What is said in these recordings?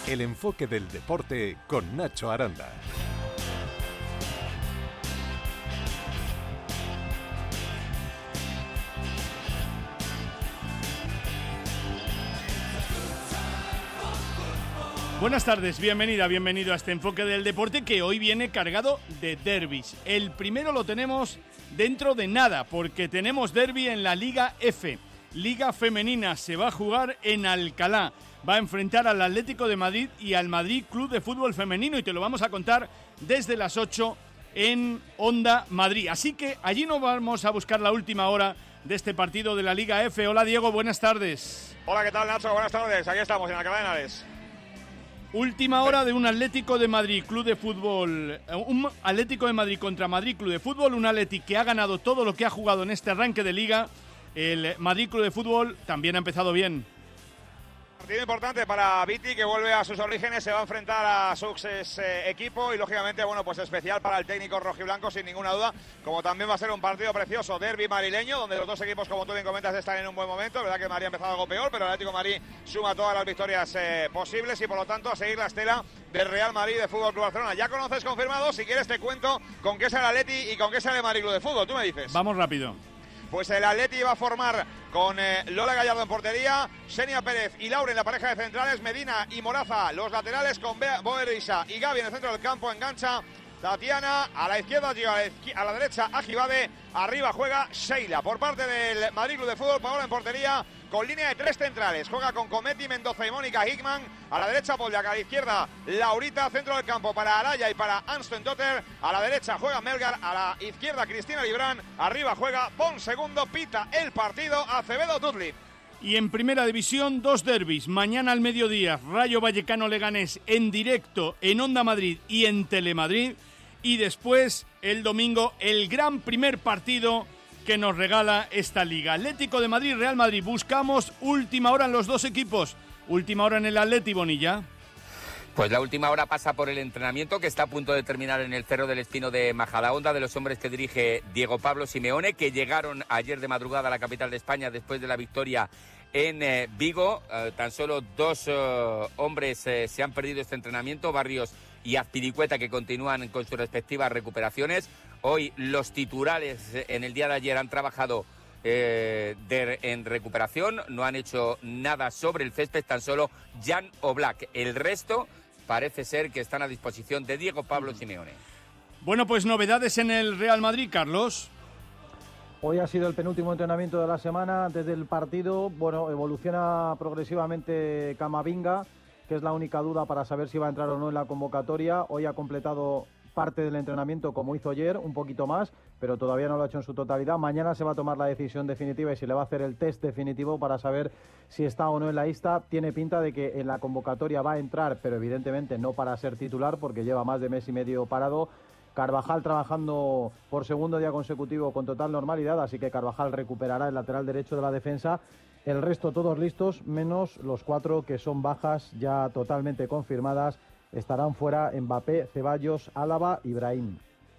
El enfoque del deporte con Nacho Aranda. Buenas tardes, bienvenido a este enfoque del deporte que hoy viene cargado de derbis. El primero lo tenemos dentro de nada, porque tenemos derbi en la Liga F. Liga Femenina, se va a jugar en Alcalá. Va a enfrentar al Atlético de Madrid y al Madrid Club de Fútbol Femenino, y te lo vamos a contar desde las 8 en Onda Madrid. Así que allí nos vamos a buscar la última hora de este partido de la Liga F. Hola Diego, buenas tardes. Hola, ¿qué tal Nacho? Buenas tardes, aquí estamos en Alcalá de Henares. Última hora de un Atlético de Madrid Club de Fútbol, un Atlético de Madrid contra Madrid Club de Fútbol, un Atlético que ha ganado todo lo que ha jugado en este arranque de Liga. El Madrid Club de Fútbol también ha empezado bien. Partido importante para Viti, que vuelve a sus orígenes, se va a enfrentar a su equipo y lógicamente, bueno, pues especial para el técnico rojiblanco sin ninguna duda, como también va a ser un partido precioso, derbi madrileño, donde los dos equipos, como tú bien comentas, están en un buen momento. Verdad que Madrid ha empezado algo peor, pero el Atlético de Madrid suma todas las victorias posibles y por lo tanto a seguir la estela del Real Madrid de Fútbol Club Barcelona. Ya conoces confirmado, si quieres te cuento con qué sale el Atleti y con qué sale el Madrid Club de Fútbol, tú me dices. Vamos rápido. Pues el Atleti va a formar con Lola Gallardo en portería, Xenia Pérez y Laura en la pareja de centrales, Medina y Moraza los laterales, con Boerisa y Gaby en el centro del campo, engancha Tatiana, a la izquierda, a la derecha Ajibade, arriba juega Sheila. Por parte del Madrid Club de Fútbol, Paola en portería, con línea de tres centrales, juega con Cometi, Mendoza y Mónica Hickman, a la derecha Polyak, a la izquierda Laurita, centro del campo para Araya y para Anston Dotter, a la derecha juega Melgar, a la izquierda Cristina Librán, arriba juega Pon Segundo, pita el partido Acevedo Dudley. Y en Primera División, dos derbis. Mañana al mediodía, Rayo Vallecano Leganés en directo en Onda Madrid y en Telemadrid. Y después, el domingo, el gran primer partido que nos regala esta liga. Atlético de Madrid, Real Madrid. Buscamos última hora en los dos equipos. Última hora en el Atleti, Bonilla. Pues la última hora pasa por el entrenamiento que está a punto de terminar en el Cerro del Espino de Majadahonda, de los hombres que dirige Diego Pablo Simeone, que llegaron ayer de madrugada a la capital de España después de la victoria en Vigo. Tan solo dos hombres se han perdido este entrenamiento, Barrios y Azpilicueta, que continúan con sus respectivas recuperaciones. Hoy los titulares en el día de ayer han trabajado en recuperación, no han hecho nada sobre el césped, tan solo Jan Oblak. El resto parece ser que están a disposición de Diego Pablo Simeone. Bueno, pues novedades en el Real Madrid, Carlos. Hoy ha sido el penúltimo entrenamiento de la semana antes del partido. Bueno, evoluciona progresivamente Camavinga, que es la única duda para saber si va a entrar o no en la convocatoria. Hoy ha completado parte del entrenamiento como hizo ayer, un poquito más, pero todavía no lo ha hecho en su totalidad. Mañana se va a tomar la decisión definitiva y se le va a hacer el test definitivo para saber si está o no en la lista. Tiene pinta de que en la convocatoria va a entrar, pero evidentemente no para ser titular, porque lleva más de mes y medio parado. Carvajal trabajando por segundo día consecutivo con total normalidad, así que Carvajal recuperará el lateral derecho de la defensa. El resto todos listos, menos los cuatro que son bajas ya totalmente confirmadas. Estarán fuera Mbappé, Ceballos, Álava y Brahim.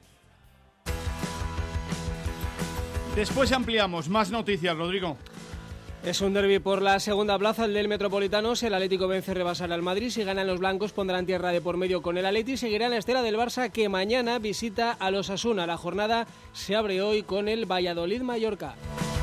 Después ampliamos. Más noticias, Rodrigo. Es un derbi por la segunda plaza, el del Metropolitano. Si el Atlético vence, rebasará al Madrid. Si ganan los blancos, pondrán tierra de por medio con el Atleti. Seguirá en la estela del Barça, que mañana visita a los Osasuna. La jornada se abre hoy con el Valladolid-Mallorca.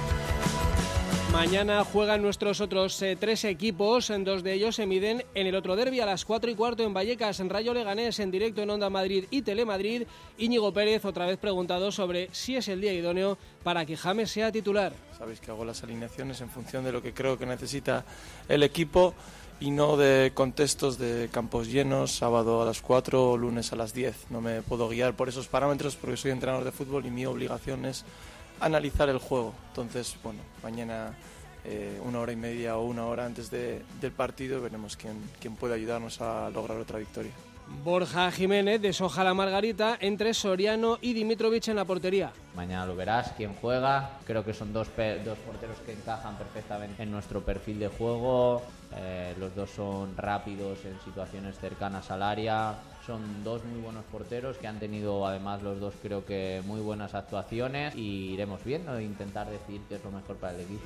Mañana juegan nuestros otros tres equipos, dos de ellos se miden en el otro derbi a las 4:15 en Vallecas, en Rayo Leganés, en directo en Onda Madrid y Telemadrid. Íñigo Pérez otra vez preguntado sobre si es el día idóneo para que James sea titular. Sabéis que hago las alineaciones en función de lo que creo que necesita el equipo y no de contextos de campos llenos, sábado a las 4 o lunes a las 10. No me puedo guiar por esos parámetros porque soy entrenador de fútbol y mi obligación es analizar el juego. Entonces, bueno, mañana 1 hora y media o 1 hora antes del partido veremos quién puede ayudarnos a lograr otra victoria. Borja Jiménez deshoja la margarita entre Soriano y Dimitrovic en la portería. Mañana lo verás quién juega. Creo que son dos porteros que encajan perfectamente en nuestro perfil de juego. Los dos son rápidos en situaciones cercanas al área. Son dos muy buenos porteros que han tenido además los dos creo que muy buenas actuaciones y iremos viendo e intentar decidir qué es lo mejor para el equipo.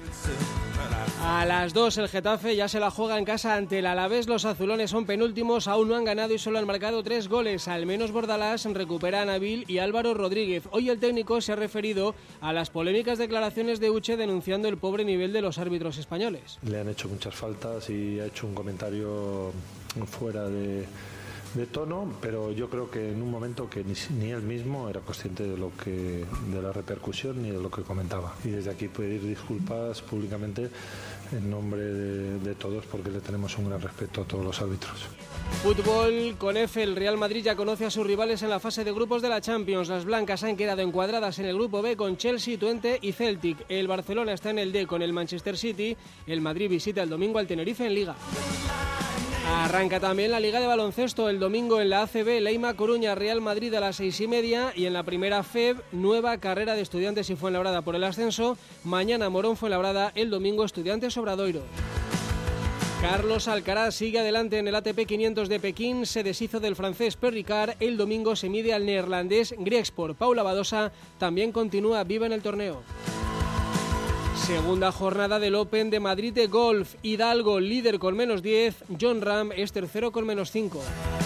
A las 2 el Getafe ya se la juega en casa ante el Alavés. Los azulones son penúltimos, aún no han ganado y solo han marcado 3 goles. Al menos Bordalás recupera a Nabil y Álvaro Rodríguez. Hoy el técnico se ha referido a las polémicas declaraciones de Uche denunciando el pobre nivel de los árbitros españoles. Le han hecho muchas faltas y ha hecho un comentario fuera de tono, pero yo creo que en un momento que ni él mismo era consciente de la repercusión ni de lo que comentaba. Y desde aquí pedir disculpas públicamente en nombre de todos, porque le tenemos un gran respeto a todos los árbitros. Fútbol con F, el Real Madrid ya conoce a sus rivales en la fase de grupos de la Champions. Las blancas han quedado encuadradas en el grupo B con Chelsea, Twente y Celtic. El Barcelona está en el D con el Manchester City. El Madrid visita el domingo al Tenerife en Liga. Arranca también la Liga de Baloncesto el domingo en la ACB, Leima Coruña, Real Madrid a las 6:30 y en la primera FEB, nueva carrera de Estudiantes y Fuenlabrada por el ascenso. Mañana Morón Fuenlabrada, el domingo Estudiantes Obradoiro. Carlos Alcaraz sigue adelante en el ATP 500 de Pekín, se deshizo del francés Perricard, el domingo se mide al neerlandés Griekspoor. Paula Badosa también continúa viva en el torneo. Segunda jornada del Open de Madrid de golf. Hidalgo, líder con -10. John Ram es tercero con -5.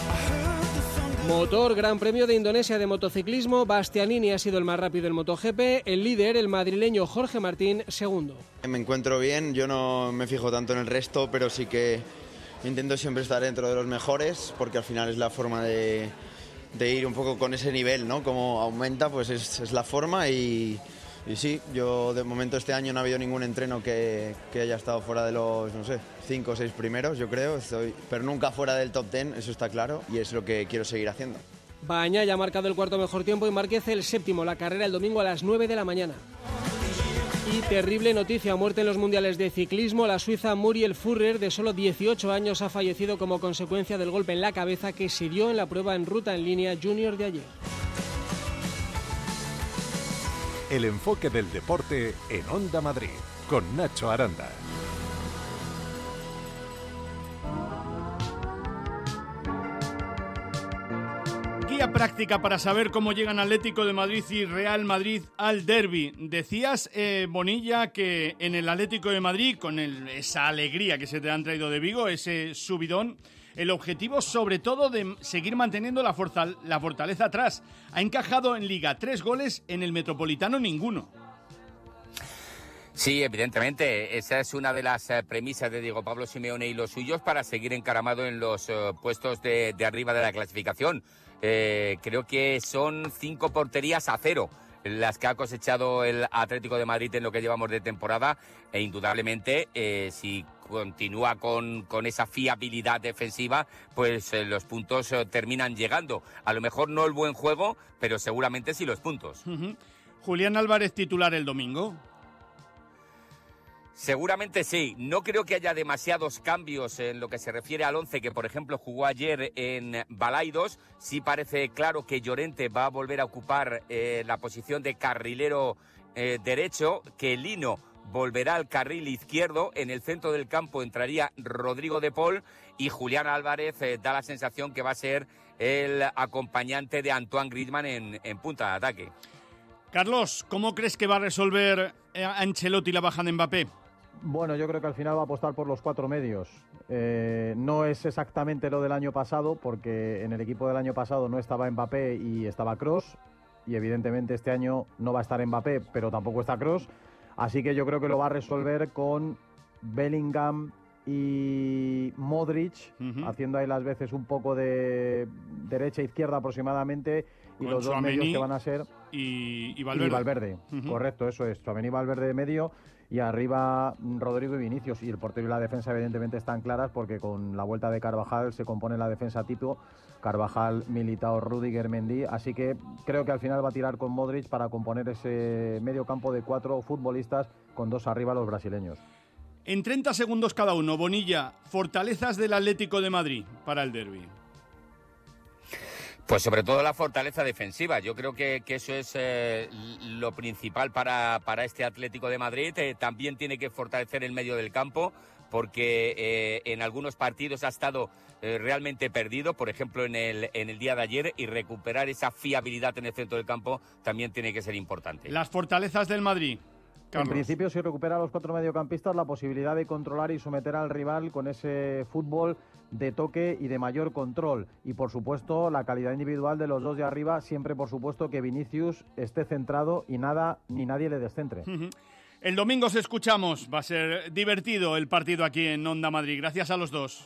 Motor, Gran Premio de Indonesia de motociclismo. Bastianini ha sido el más rápido en MotoGP. El líder, el madrileño Jorge Martín, segundo. Me encuentro bien, yo no me fijo tanto en el resto, pero sí que intento siempre estar dentro de los mejores, porque al final es la forma de ir un poco con ese nivel, ¿no? Como aumenta, pues es la forma y sí, yo de momento este año no ha habido ningún entreno que haya estado fuera de los, 5 o 6 primeros, yo creo, pero nunca fuera del top 10, eso está claro, y es lo que quiero seguir haciendo. Baña ya ha marcado el cuarto mejor tiempo y Márquez el séptimo, la carrera el domingo a las 9 de la mañana. Y terrible noticia, muerte en los mundiales de ciclismo. La suiza Muriel Furrer, de solo 18 años, ha fallecido como consecuencia del golpe en la cabeza que se dio en la prueba en ruta en línea junior de ayer. El enfoque del deporte en Onda Madrid, con Nacho Aranda. Guía práctica para saber cómo llegan Atlético de Madrid y Real Madrid al derbi. Decías, Bonilla, que en el Atlético de Madrid, con esa alegría que se te han traído de Vigo, ese subidón, el objetivo sobre todo de seguir manteniendo la fortaleza atrás. Ha encajado en Liga 3 goles, en el Metropolitano ninguno. Sí, evidentemente, esa es una de las premisas de Diego Pablo Simeone y los suyos para seguir encaramado en los puestos de arriba de la clasificación. Creo que son 5 porterías a 0 las que ha cosechado el Atlético de Madrid en lo que llevamos de temporada, e indudablemente si continúa con esa fiabilidad defensiva, pues los puntos terminan llegando. A lo mejor no el buen juego, pero seguramente sí los puntos. Julián Álvarez titular el domingo. Seguramente sí. No creo que haya demasiados cambios en lo que se refiere al 11 que, por ejemplo, jugó ayer en Balaidos. Sí parece claro que Llorente va a volver a ocupar la posición de carrilero derecho, que Lino volverá al carril izquierdo. En el centro del campo entraría Rodrigo de Paul y Julián Álvarez da la sensación que va a ser el acompañante de Antoine Griezmann en punta de ataque. Carlos, ¿cómo crees que va a resolver Ancelotti la baja de Mbappé? Bueno, yo creo que al final va a apostar por los 4 medios. No es exactamente lo del año pasado, porque en el equipo del año pasado no estaba Mbappé y estaba Kroos, y evidentemente este año no va a estar Mbappé, pero tampoco está Kroos. Así que yo creo que lo va a resolver con Bellingham y Modric, haciendo ahí las veces un poco de derecha e izquierda aproximadamente, y con los dos medios que van a ser y Valverde. Y Valverde. Correcto, eso es. Tchouaméni y Valverde de medio, y arriba Rodrigo y Vinicius. Y el portero y la defensa evidentemente están claras, porque con la vuelta de Carvajal se compone la defensa tipo Carvajal, Militao, Rüdiger, Mendy. Así que creo que al final va a tirar con Modric para componer ese medio campo de 4 futbolistas, con 2 arriba los brasileños. En 30 segundos cada uno, Bonilla, fortalezas del Atlético de Madrid para el derbi. Pues sobre todo la fortaleza defensiva. Yo creo que eso es lo principal para este Atlético de Madrid. También tiene que fortalecer el medio del campo, porque en algunos partidos ha estado realmente perdido, por ejemplo en el día de ayer, y recuperar esa fiabilidad en el centro del campo también tiene que ser importante. Las fortalezas del Madrid. Carlos. En principio, si recupera a los 4 mediocampistas, la posibilidad de controlar y someter al rival con ese fútbol de toque y de mayor control. Y, por supuesto, la calidad individual de los dos de arriba, siempre, por supuesto, que Vinicius esté centrado y nada ni nadie le descentre. El domingo os escuchamos. Va a ser divertido el partido aquí en Onda Madrid. Gracias a los dos.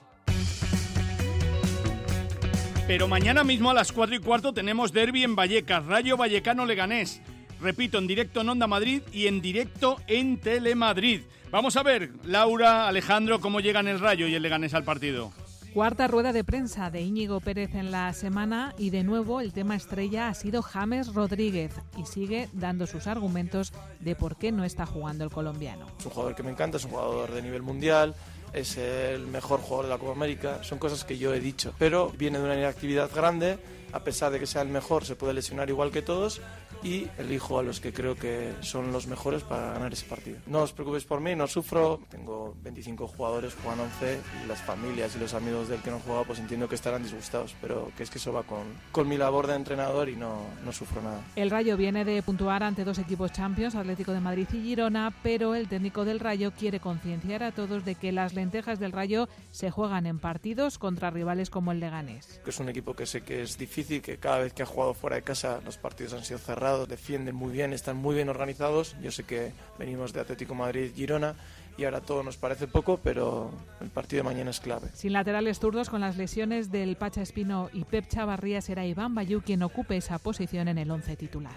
Pero mañana mismo a las 4:15 tenemos derbi en Vallecas, Rayo Vallecano-Leganés. Repito, en directo en Onda Madrid y en directo en Telemadrid. Vamos a ver, Laura, Alejandro, cómo llegan el Rayo y el Leganés al partido. Cuarta rueda de prensa de Íñigo Pérez en la semana y de nuevo el tema estrella ha sido James Rodríguez y sigue dando sus argumentos de por qué no está jugando el colombiano. Es un jugador que me encanta, es un jugador de nivel mundial, es el mejor jugador de la Copa América, son cosas que yo he dicho, pero viene de una inactividad grande, a pesar de que sea el mejor se puede lesionar igual que todos y elijo a los que creo que son los mejores para ganar ese partido. No os preocupéis por mí, no sufro, tengo 25 jugadores, juegan 11 y las familias y los amigos del que no juega pues entiendo que estarán disgustados, pero que es que eso va con mi labor de entrenador y no sufro nada. El Rayo viene de puntuar ante dos equipos Champions, Atlético de Madrid y Girona, pero el técnico del Rayo quiere concienciar a todos de que las lentejas del Rayo se juegan en partidos contra rivales como el Leganés. Es un equipo que sé que es difícil, que cada vez que ha jugado fuera de casa los partidos han sido cerrados, defienden muy bien, están muy bien organizados. Yo sé que venimos de Atlético Madrid-Girona y ahora todo nos parece poco, pero el partido de mañana es clave. Sin laterales zurdos, con las lesiones del Pacha Espino y Pep Chavarría, será Iván Bayú quien ocupe esa posición en el 11 titular.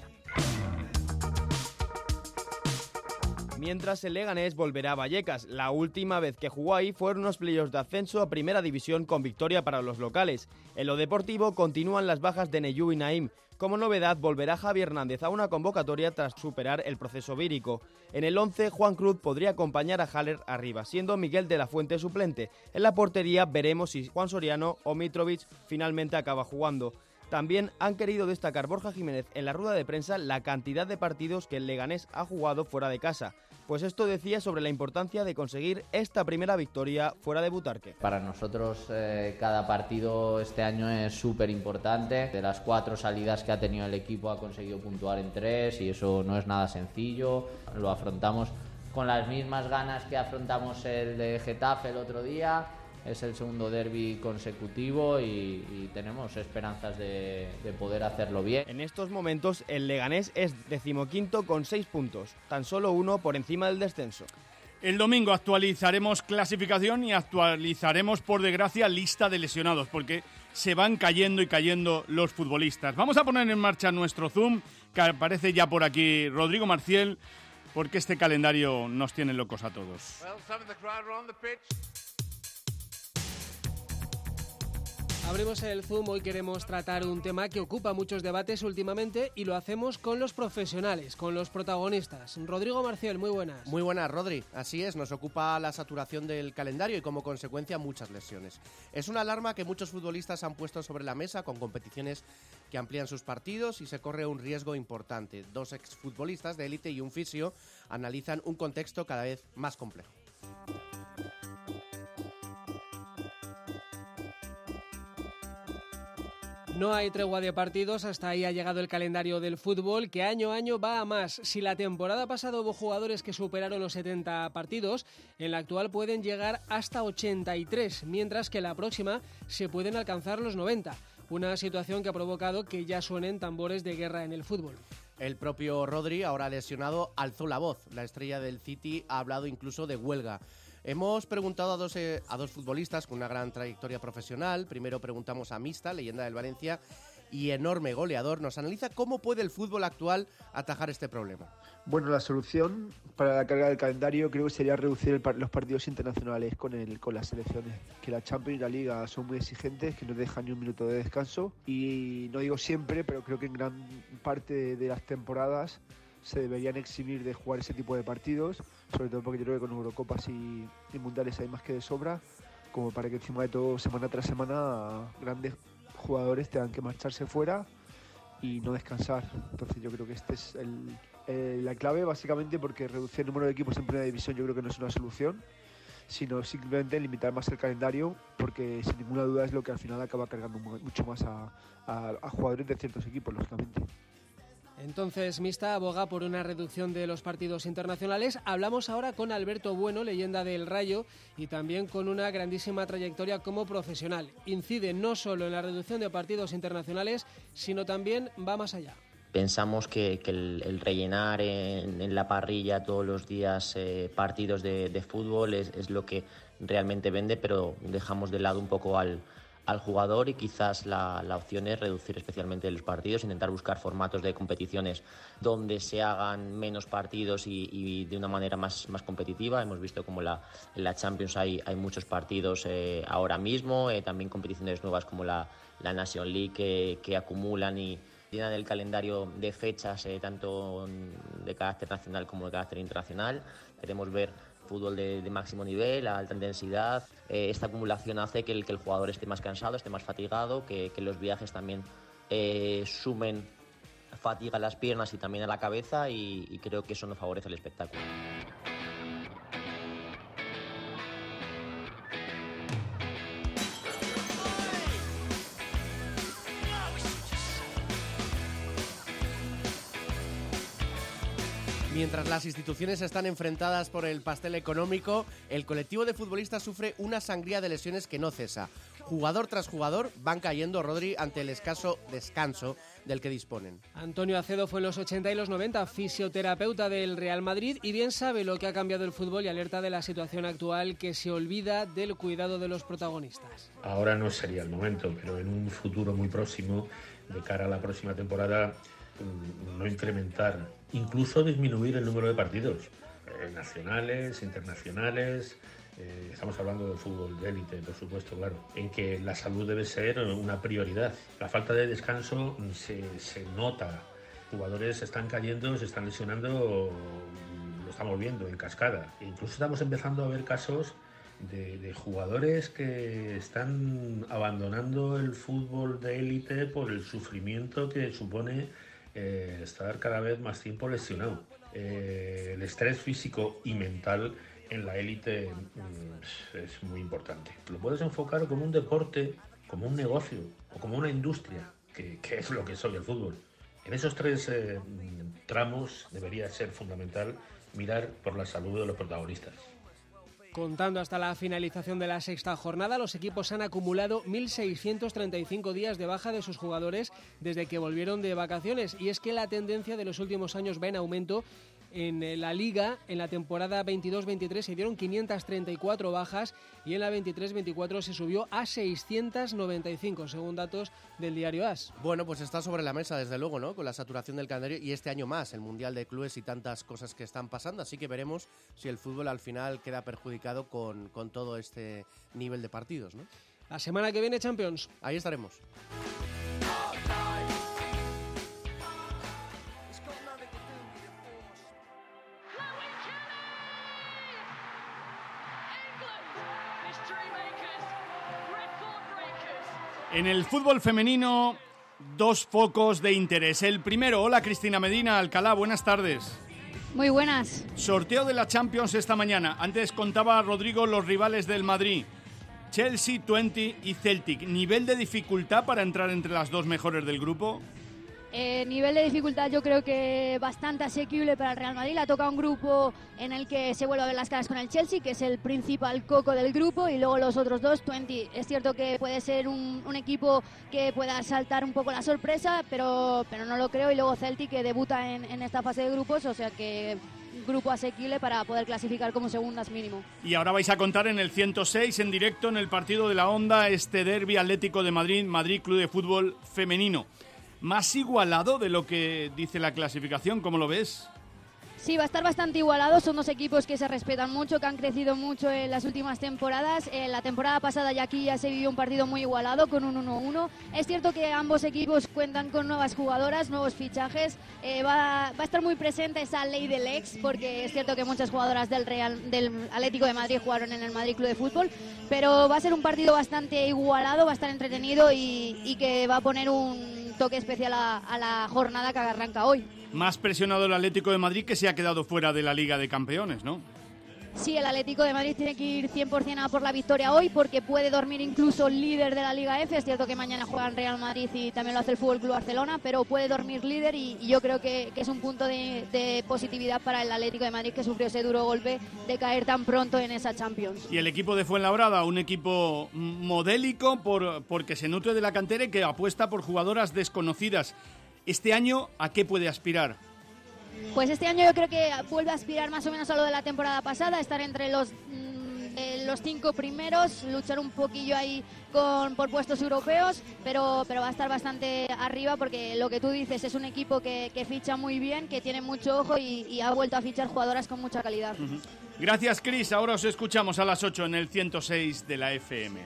Mientras el Leganés volverá a Vallecas. La última vez que jugó ahí fueron unos playoffs de ascenso a Primera División con victoria para los locales. En lo deportivo continúan las bajas de Neyú y Naim. Como novedad, volverá Javi Hernández a una convocatoria tras superar el proceso vírico. En el 11, Juan Cruz podría acompañar a Haller arriba, siendo Miguel de la Fuente suplente. En la portería veremos si Juan Soriano o Mitrovic finalmente acaba jugando. También han querido destacar Borja Jiménez en la rueda de prensa la cantidad de partidos que el Leganés ha jugado fuera de casa. Pues esto decía sobre la importancia de conseguir esta primera victoria fuera de Butarque. Para nosotros cada partido este año es súper importante. De las 4 salidas que ha tenido el equipo ha conseguido puntuar en 3 y eso no es nada sencillo. Lo afrontamos con las mismas ganas que afrontamos el de Getafe el otro día. Es el segundo derbi consecutivo y tenemos esperanzas de poder hacerlo bien. En estos momentos el Leganés es 15º con 6 puntos, tan solo 1 por encima del descenso. El domingo actualizaremos clasificación y actualizaremos, por desgracia, lista de lesionados, porque se van cayendo y cayendo los futbolistas. Vamos a poner en marcha nuestro Zoom, que aparece ya por aquí Rodrigo Marciel, porque este calendario nos tiene locos a todos. Abrimos el Zoom, hoy queremos tratar un tema que ocupa muchos debates últimamente y lo hacemos con los profesionales, con los protagonistas. Rodrigo Marcial, muy buenas. Muy buenas, Rodri. Así es, nos ocupa la saturación del calendario y como consecuencia muchas lesiones. Es una alarma que muchos futbolistas han puesto sobre la mesa con competiciones que amplían sus partidos y se corre un riesgo importante. 2 exfutbolistas de élite y un fisio analizan un contexto cada vez más complejo. No hay tregua de partidos, hasta ahí ha llegado el calendario del fútbol, que año a año va a más. Si la temporada pasada hubo jugadores que superaron los 70 partidos, en la actual pueden llegar hasta 83, mientras que la próxima se pueden alcanzar los 90. Una situación que ha provocado que ya suenen tambores de guerra en el fútbol. El propio Rodri, ahora lesionado, alzó la voz. La estrella del City ha hablado incluso de huelga. Hemos preguntado a dos futbolistas con una gran trayectoria profesional. Primero preguntamos a Mista, leyenda del Valencia y enorme goleador. Nos analiza cómo puede el fútbol actual atajar este problema. Bueno, la solución para la carga del calendario creo que sería reducir los partidos internacionales con las selecciones. Que la Champions y la Liga son muy exigentes, que no dejan ni un minuto de descanso. Y no digo siempre, pero creo que en gran parte de las temporadas se deberían eximir de jugar ese tipo de partidos, sobre todo porque yo creo que con Eurocopas y Mundiales hay más que de sobra, como para que encima de todo, semana tras semana, grandes jugadores tengan que marcharse fuera y no descansar. Entonces yo creo que este es la clave, básicamente porque reducir el número de equipos en primera división yo creo que no es una solución sino simplemente limitar más el calendario, porque sin ninguna duda es lo que al final acaba cargando mucho más a jugadores de ciertos equipos, lógicamente. Entonces, Mista aboga por una reducción de los partidos internacionales. Hablamos ahora con Alberto Bueno, leyenda del Rayo, y también con una grandísima trayectoria como profesional. Incide no solo en la reducción de partidos internacionales, sino también va más allá. Pensamos que el rellenar en la parrilla todos los días partidos de fútbol es lo que realmente vende, pero dejamos de lado un poco al jugador, y quizás la opción es reducir especialmente los partidos, intentar buscar formatos de competiciones donde se hagan menos partidos y de una manera más competitiva. Hemos visto como en la Champions hay muchos partidos ahora mismo, también competiciones nuevas como la Nation League que acumulan y llenan el calendario de fechas tanto de carácter nacional como de carácter internacional. Queremos ver fútbol de máximo nivel, a alta intensidad. Esta acumulación hace que el jugador esté más cansado, esté más fatigado, que los viajes también sumen fatiga a las piernas y también a la cabeza, y creo que eso no favorece el espectáculo. Mientras las instituciones están enfrentadas por el pastel económico, el colectivo de futbolistas sufre una sangría de lesiones que no cesa. Jugador tras jugador van cayendo, Rodri, ante el escaso descanso del que disponen. Antonio Acedo fue en los 80 y los 90 fisioterapeuta del Real Madrid y bien sabe lo que ha cambiado el fútbol, y alerta de la situación actual, que se olvida del cuidado de los protagonistas. Ahora no sería el momento, pero en un futuro muy próximo, de cara a la próxima temporada, no incrementar, incluso disminuir el número de partidos nacionales, internacionales. Estamos hablando de fútbol de élite, por supuesto, claro, en que la salud debe ser una prioridad. La falta de descanso se nota. Jugadores están cayendo, se están lesionando, lo estamos viendo en cascada. E incluso estamos empezando a ver casos de jugadores que están abandonando el fútbol de élite por el sufrimiento que supone estar cada vez más tiempo lesionado. El estrés físico y mental en la élite es muy importante. Lo puedes enfocar como un deporte, como un negocio o como una industria, que es lo que es hoy el fútbol. En esos tres tramos debería ser fundamental mirar por la salud de los protagonistas. Contando hasta la finalización de la sexta jornada, los equipos han acumulado 1.635 días de baja de sus jugadores desde que volvieron de vacaciones. Y es que la tendencia de los últimos años va en aumento. En la Liga, en la temporada 22-23 se dieron 534 bajas y en la 23-24 se subió a 695, según datos del diario AS. Bueno, pues está sobre la mesa, desde luego, ¿no? Con la saturación del calendario y este año más, el Mundial de Clubes y tantas cosas que están pasando. Así que veremos si el fútbol al final queda perjudicado con todo este nivel de partidos, ¿no? La semana que viene, Champions. Ahí estaremos. En el fútbol femenino, dos focos de interés. El primero, hola Cristina Medina, Alcalá, buenas tardes. Muy buenas. Sorteo de la Champions esta mañana. Antes contaba Rodrigo los rivales del Madrid. Chelsea, Twente y Celtic. ¿Nivel de dificultad para entrar entre las dos mejores del grupo? Nivel de dificultad yo creo que bastante asequible para el Real Madrid. Le ha tocado un grupo en el que se vuelve a ver las caras con el Chelsea, que es el principal coco del grupo, y luego los otros dos. Twente es cierto que puede ser un equipo que pueda saltar un poco la sorpresa, pero no lo creo. Y luego Celtic, que debuta en esta fase de grupos, o sea que grupo asequible para poder clasificar como segundas mínimo. Y ahora vais a contar en el 106, en directo, en el partido de la Onda, este derbi Atlético de Madrid, Madrid Club de Fútbol Femenino. ¿Más igualado de lo que dice la clasificación? ¿Cómo lo ves? Sí, va a estar bastante igualado. Son dos equipos que se respetan mucho, que han crecido mucho en las últimas temporadas. La temporada pasada ya se vivió un partido muy igualado con un 1-1. Es cierto que ambos equipos cuentan con nuevas jugadoras, nuevos fichajes. Va a estar muy presente esa ley del ex, porque es cierto que muchas jugadoras del Atlético de Madrid jugaron en el Madrid Club de Fútbol. Pero va a ser un partido bastante igualado, va a estar entretenido y que va a poner un toque especial a la jornada que arranca hoy. Más presionado el Atlético de Madrid, que se ha quedado fuera de la Liga de Campeones, ¿no? Sí, el Atlético de Madrid tiene que ir 100% a por la victoria hoy, porque puede dormir incluso líder de la Liga F. Es cierto que mañana juegan Real Madrid y también lo hace el Fútbol Club Barcelona, pero puede dormir líder y yo creo que es un punto de positividad para el Atlético de Madrid, que sufrió ese duro golpe de caer tan pronto en esa Champions. Y el equipo de Fuenlabrada, un equipo modélico porque se nutre de la cantera y que apuesta por jugadoras desconocidas. Este año, ¿a qué puede aspirar? Pues este año yo creo que vuelve a aspirar más o menos a lo de la temporada pasada, estar entre los 5 primeros, luchar un poquillo ahí por puestos europeos, pero va a estar bastante arriba, porque lo que tú dices, es un equipo que ficha muy bien, que tiene mucho ojo y ha vuelto a fichar jugadoras con mucha calidad. Gracias, Cris. Ahora os escuchamos a las 8 en el 106 de la FM.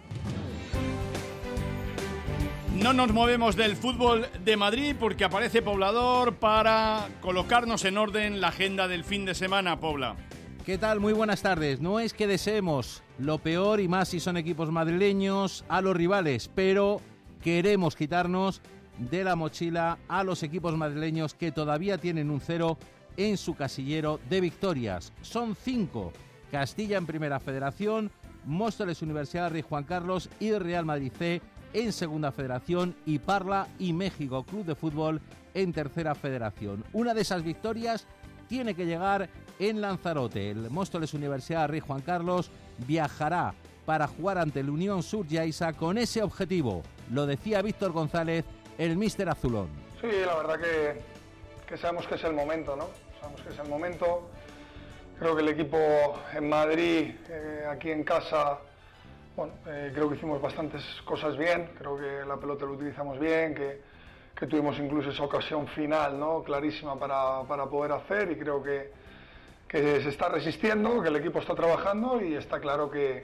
No nos movemos del fútbol de Madrid porque aparece Poblador para colocarnos en orden la agenda del fin de semana. Pobla. ¿Qué tal? Muy buenas tardes. No es que deseemos lo peor, y más si son equipos madrileños, a los rivales, pero queremos quitarnos de la mochila a los equipos madrileños que todavía tienen un 0 en su casillero de victorias. Son 5. Castilla en Primera Federación, Móstoles Universidad Rey Juan Carlos y Real Madrid C en Segunda Federación, y Parla y México Club de Fútbol en Tercera Federación. Una de esas victorias tiene que llegar en Lanzarote. El Móstoles Universidad Rey Juan Carlos viajará para jugar ante el Unión Sur Yaiza con ese objetivo. Lo decía Víctor González, el míster azulón. Sí, la verdad que sabemos que es el momento, ¿no? Sabemos que es el momento. Creo que el equipo en Madrid, aquí en casa, bueno, creo que hicimos bastantes cosas bien. Creo que la pelota la utilizamos bien, que tuvimos incluso esa ocasión final, ¿no?, clarísima para poder hacer, y creo que se está resistiendo, que el equipo está trabajando, y está claro que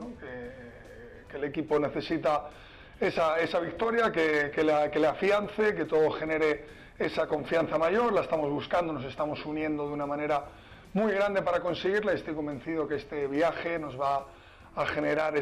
el equipo necesita esa victoria que le afiance, que todo genere esa confianza mayor. La estamos buscando, nos estamos uniendo de una manera muy grande para conseguirla, y estoy convencido que este viaje nos va a generar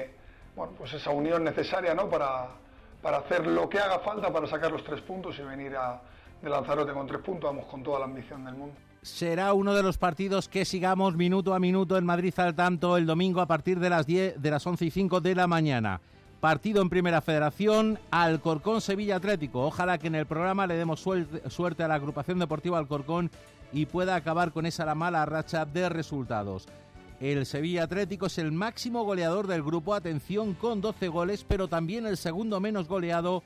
esa unión necesaria, ¿no?, para hacer lo que haga falta para sacar los 3 puntos y venir de Lanzarote con 3 puntos. Vamos con toda la ambición del mundo. Será uno de los partidos que sigamos minuto a minuto en Madrid al tanto el domingo a partir de las 11:05 de la mañana. Partido en Primera Federación, Alcorcón Sevilla Atlético. Ojalá que en el programa le demos suerte a la agrupación deportiva Alcorcón y pueda acabar con esa mala racha de resultados. El Sevilla Atlético es el máximo goleador del grupo, atención, con 12 goles, pero también el segundo más goleado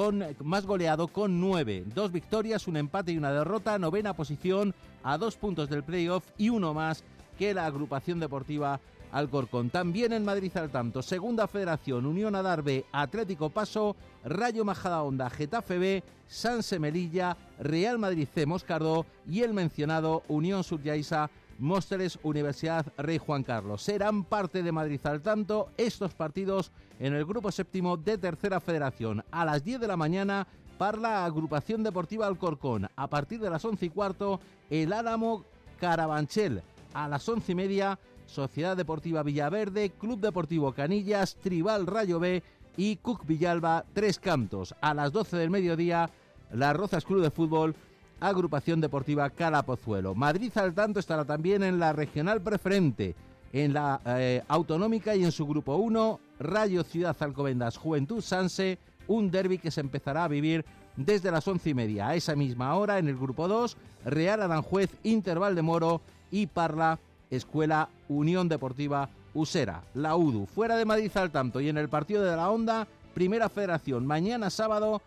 con 9. 2 victorias, un empate y una derrota, 9ª posición, a 2 puntos del playoff y uno más que la agrupación deportiva Alcorcón. También en Madrid al tanto, Segunda Federación, Unión Adarve, Atlético Paso, Rayo Majadahonda, Getafe B, Sanse Melilla, Real Madrid C Moscardó y el mencionado Unión Sur Yaiza Móstoles Universidad Rey Juan Carlos. Serán parte de Madrid al tanto estos partidos en el grupo séptimo de Tercera Federación. A las 10 de la mañana, Parla Agrupación Deportiva Alcorcón. A partir de las 11:15, el Álamo Carabanchel. A las 11:30, Sociedad Deportiva Villaverde, Club Deportivo Canillas, Tribal Rayo B y Cuc Villalba Tres Cantos. A las 12 del mediodía, Las Rozas Club de Fútbol, Agrupación Deportiva Calapozuelo. Madrid al tanto estará también en la regional preferente, en la autonómica y en su grupo 1, Rayo Ciudad Alcobendas Juventud Sanse, un derbi que se empezará a vivir desde las 11:30. A esa misma hora, en el grupo 2, Real Aranjuez Inter Valdemoro y Parla Escuela Unión Deportiva Usera. La UDU fuera de Madrid al tanto, y en el partido de la Onda, Primera Federación, mañana sábado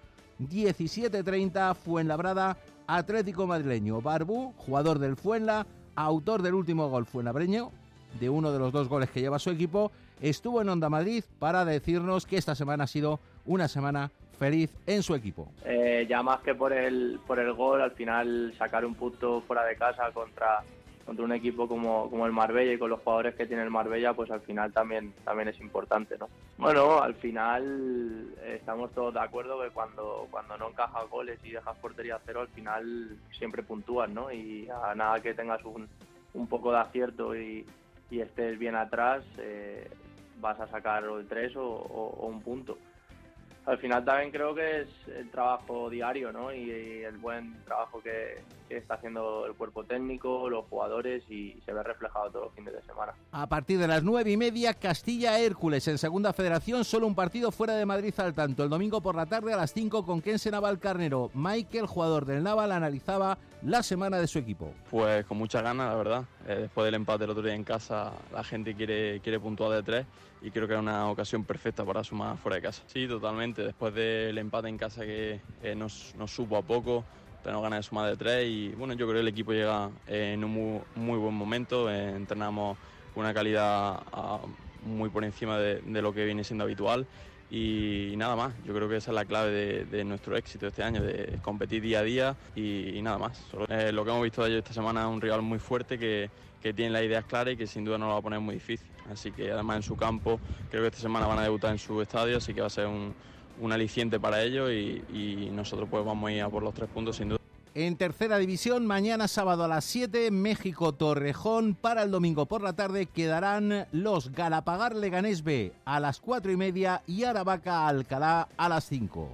17:30, Fuenlabrada Atlético Madrileño. Barbú, jugador del Fuenla, autor del último gol fuenlabreño, de uno de los 2 goles que lleva su equipo, estuvo en Onda Madrid para decirnos que esta semana ha sido una semana feliz en su equipo. Ya más que por el gol, al final sacar un punto fuera de casa contra un equipo como el Marbella, y con los jugadores que tiene el Marbella, pues al final también es importante, ¿no? Bueno, al final estamos todos de acuerdo que cuando no encajas goles y dejas portería a 0, al final siempre puntúas, ¿no? Y a nada que tengas un poco de acierto y estés bien atrás, vas a sacar el 3 o un punto. Al final también creo que es el trabajo diario, ¿no? Y el buen trabajo que está haciendo el cuerpo técnico, los jugadores, y se ve reflejado todos los fines de semana. A partir de las 9:30, Castilla-Hércules en Segunda Federación, solo un partido fuera de Madrid al tanto. El domingo por la tarde a las 5 con Kense Navalcarnero. Michael, jugador del Naval, analizaba la semana de su equipo. Pues con muchas ganas, la verdad. Después del empate el otro día en casa, la gente quiere puntuar de 3 y creo que era una ocasión perfecta para sumar fuera de casa. Sí, totalmente. Después del empate en casa que nos supo a poco, tenemos ganas de sumar de 3 y bueno, yo creo que el equipo llega en un muy buen momento. Entrenamos con una calidad muy por encima de lo que viene siendo habitual. Y nada más, yo creo que esa es la clave de nuestro éxito este año, de competir día a día y nada más. Lo que hemos visto de ellos esta semana es un rival muy fuerte que tiene las ideas claras y que sin duda nos lo va a poner muy difícil. Así que además en su campo, creo que esta semana van a debutar en su estadio, así que va a ser un aliciente para ellos y nosotros pues vamos a ir a por los 3 puntos sin duda. En tercera división, mañana sábado a las 7, México-Torrejón. Para el domingo por la tarde quedarán los Galapagar-Leganés B a las 4:30 y Aravaca-Alcalá a las 5.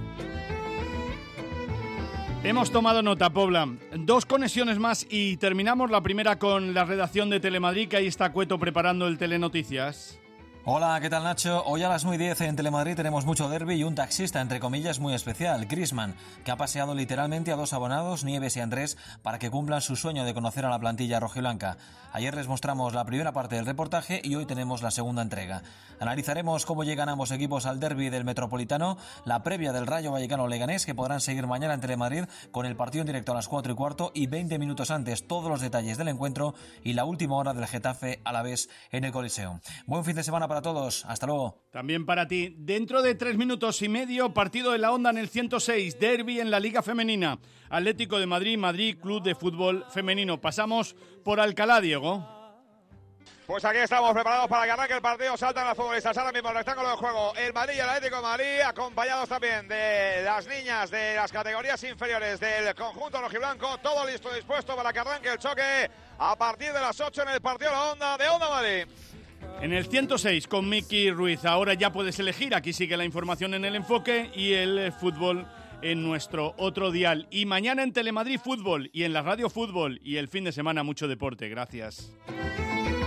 Hemos tomado nota, Pobla. 2 conexiones más y terminamos la primera con la redacción de Telemadrid, que ahí está Cueto preparando el Telenoticias. Hola, ¿qué tal, Nacho? Hoy a las 9:10 en Telemadrid tenemos mucho derbi y un taxista, entre comillas, muy especial, Griezmann, que ha paseado literalmente a 2 abonados, Nieves y Andrés, para que cumplan su sueño de conocer a la plantilla rojiblanca. Ayer les mostramos la primera parte del reportaje y hoy tenemos la segunda entrega. Analizaremos cómo llegan ambos equipos al derbi del Metropolitano, la previa del Rayo Vallecano-Leganés, que podrán seguir mañana en Telemadrid con el partido en directo a las 4:15 y 20 minutos antes todos los detalles del encuentro y la última hora del Getafe Alavés en el Coliseo. Buen fin de semana para todos, hasta luego. También para ti. Dentro de 3 minutos y medio, partido de la Onda en el 106, derbi en la Liga Femenina. Atlético de Madrid, Madrid Club de Fútbol Femenino. Pasamos por Alcalá, Diego. Pues aquí estamos preparados para que arranque el partido. Saltan las futbolistas ahora mismo el rectángulo de juego. El Madrid y el Atlético de Madrid, acompañados también de las niñas de las categorías inferiores del conjunto rojiblanco. Todo listo y dispuesto para que arranque el choque a partir de las 8 en el partido de la Onda de Onda Madrid. En el 106 con Miki Ruiz. Ahora ya puedes elegir. Aquí sigue la información en el enfoque y el fútbol en nuestro otro dial. Y mañana en Telemadrid Fútbol y en la Radio Fútbol y el fin de semana mucho deporte. Gracias.